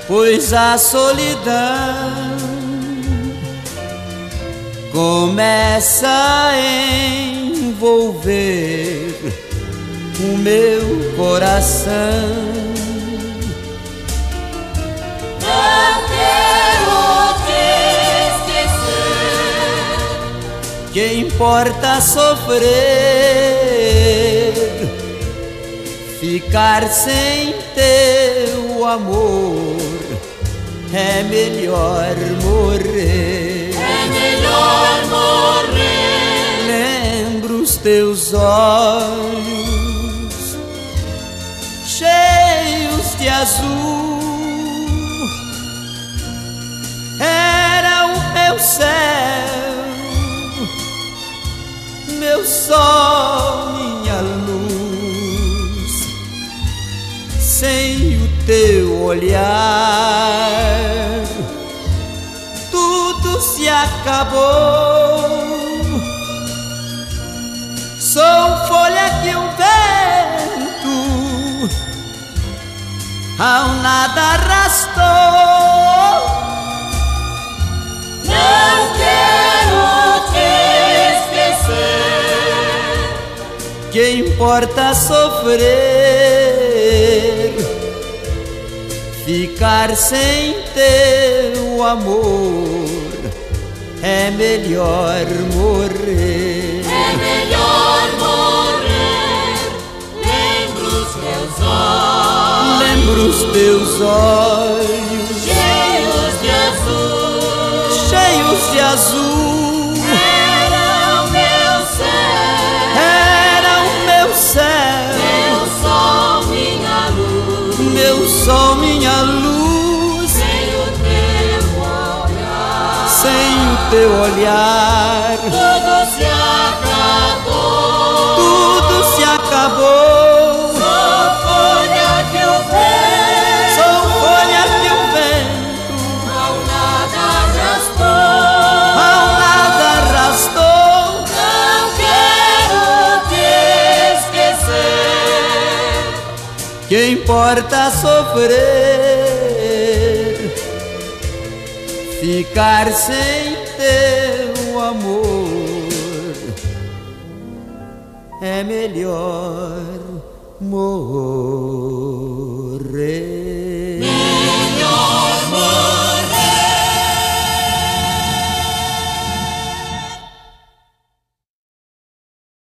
pois a solidão começa a envolver o meu coração. Não quero te esquecer. Que importa sofrer, ficar sem teu amor, é melhor morrer. É melhor morrer. Lembro os teus olhos cheios de azul, era o meu céu, meu sol, minha luz. Sem o teu olhar, tudo se acabou. Sou folha que o vento ao nada arrastou. Não quero te esquecer. Que importa sofrer, ficar sem teu amor, é melhor morrer. É melhor morrer. Lembro os teus olhos, Lembro os teus olhos cheios de azul, cheios de azul. era o meu céu, Era o meu céu, meu sol, minha luz. meu sol, minha luz. Sem o teu olhar, Sem o teu olhar, tudo se acabou. tudo se acabou. Sou folha que o vento Sou folha que o vento ao nada arrastou. ao nada arrastou. Não quero te esquecer. Que importa sofrer, ficar sem teu amor, é melhor morrer.